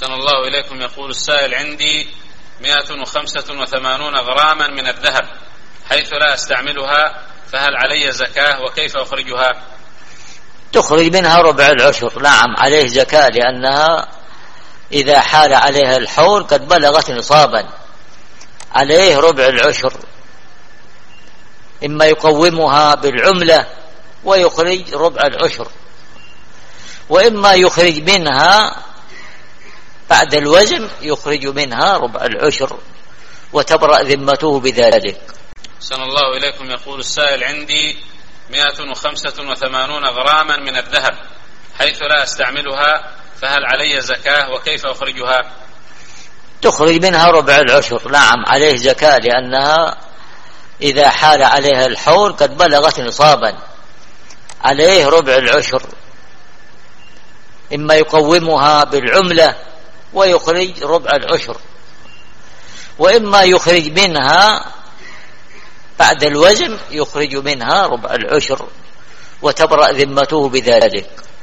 أحسن الله إليكم. يقول السائل: عندي 185 غراما من الذهب حيث لا أستعملها، فهل علي زكاة وكيف أخرجها؟ تخرج منها ربع العشر. نعم، عليه زكاة، لأنها إذا حال عليها الحول قد بلغت نصابا، عليه ربع العشر، إما يقومها بالعملة ويخرج ربع العشر، وإما يخرج منها بعد الوزن يخرج منها ربع العشر وتبرأ ذمته بذلك. أحسن الله إليكم. يقول السائل: عندي 185 غراما من الذهب حيث لا أستعملها، فهل علي زكاة وكيف أخرجها؟ تخرج منها ربع العشر. نعم، عليه زكاة، لأنها إذا حال عليها الحول قد بلغت نصابا، عليه ربع العشر، إما يقومها بالعملة ويخرج ربع العشر، وإما يخرج منها بعد الوزن يخرج منها ربع العشر وتبرأ ذمته بذلك.